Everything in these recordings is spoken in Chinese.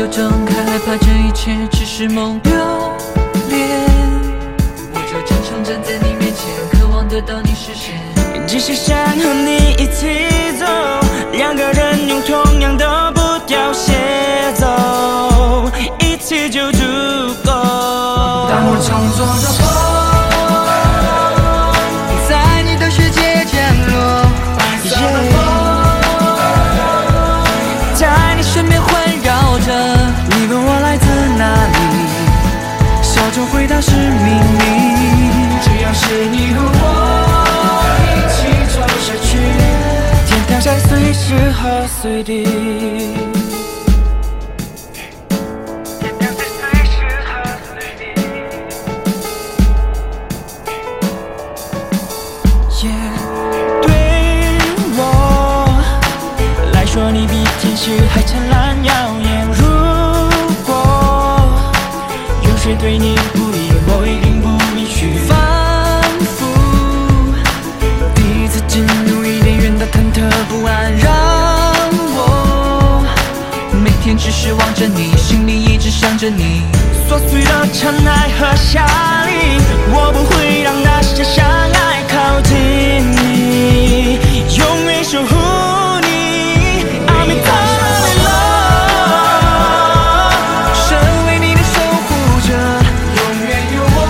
就睁开，害怕这一切只是梦留恋。我就真诚站在你面前，渴望得到你视线， 只是想和你一起走，两个人用同样的步调协奏，一起就足够。 当我创作的风在你的世界降落，在你身边环绕着。 你问我来自哪里，笑着回答是秘密。 只要是你和我一起走下去， 天堂在随时和随地。对我来说，你比天使还灿烂耀眼。如果有谁对你不义，我一定不允许。 仿佛第一次进入伊甸园的忐忑不安， 让我每天只是望着你，心里一直想着你。 琐碎的尘埃和夏令，我不会让那些相爱靠近你，永远守护你。I'm in love， 身为你的守护者，永远有我。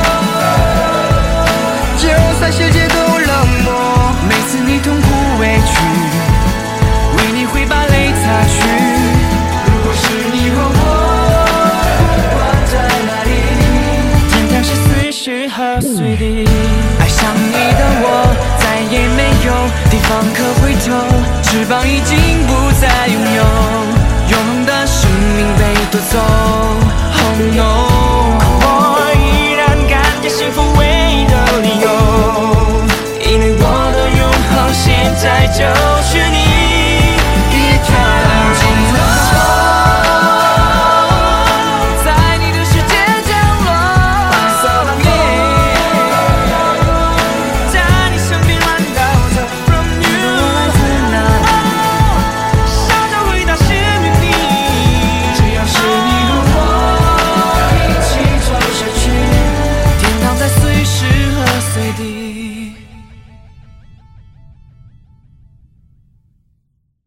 就算世界都冷漠， 每次你痛苦委屈，为你会把泪擦去。 如果是你和我，不管在哪里， 天堂是随时和随地。 爱上你的我，再也没有地方可回头，翅膀已经不再拥有，永恒的生命被夺走。Oh no， 我依然感觉幸福唯一的理由，因为我的永恒现在就是你。